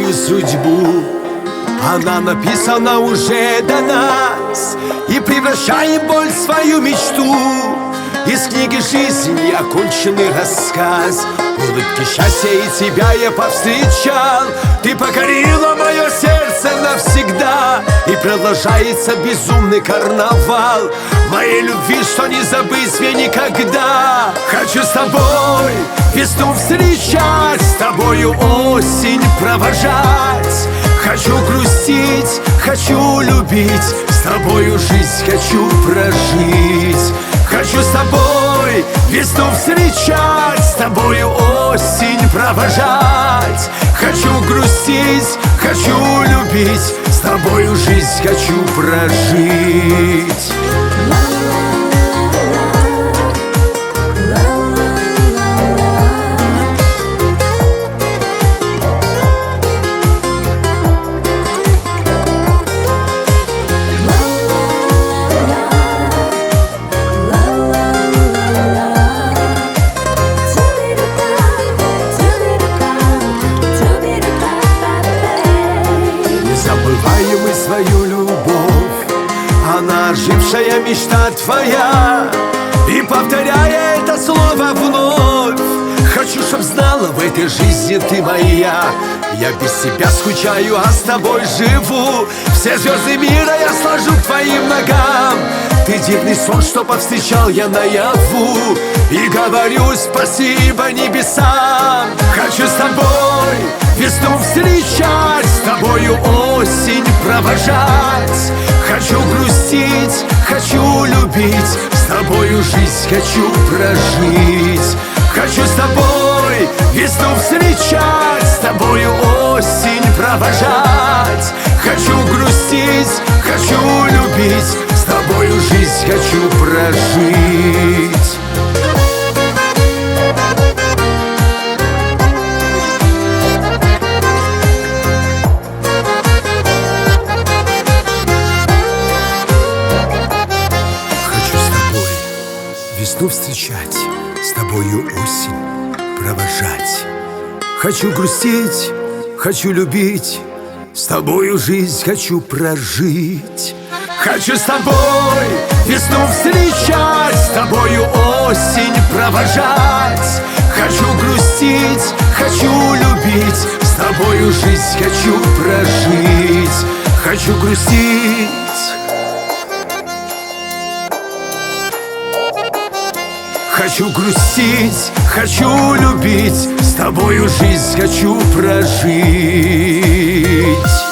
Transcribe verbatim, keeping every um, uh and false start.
свою судьбу. Она написана уже до нас, и превращаем боль в свою мечту. Из книги жизни оконченный рассказ, улыбки счастья и тебя я повстречал. Ты покорила мое сердце навсегда, и продолжается безумный карнавал моей любви, что не забыть мне никогда. Хочу с тобой весну встречать, с тобою осень провожать. Хочу грустить, хочу любить, с тобою жизнь хочу прожить. Хочу с тобой весну встречать, с тобою осень провожать. Хочу грустить, хочу любить, с тобою жизнь хочу прожить. Свою любовь, она ожившая мечта твоя, и повторяя это слово вновь, хочу, чтоб знала, в этой жизни ты моя. Я без тебя скучаю, а с тобой живу. Все звезды мира я сложу к твоим ногам. Ты дивный сон, что повстречал я наяву, и говорю спасибо небесам. Хочу с тобой весну встречать, с тобою осень провожать. Хочу грустить, хочу любить, с тобою жизнь хочу прожить. Хочу с тобой весну встречать, с тобою осень провожать. Хочу грустить, хочу любить, с тобою жизнь хочу прожить. Весну встречать, с тобою осень провожать. Хочу грустить, хочу любить, с тобою жизнь хочу прожить. Хочу с тобой весну встречать, с тобою осень провожать. Хочу грустить, хочу любить, с тобою жизнь хочу прожить. Хочу грустить, хочу грустить, хочу любить, с тобою жизнь хочу прожить.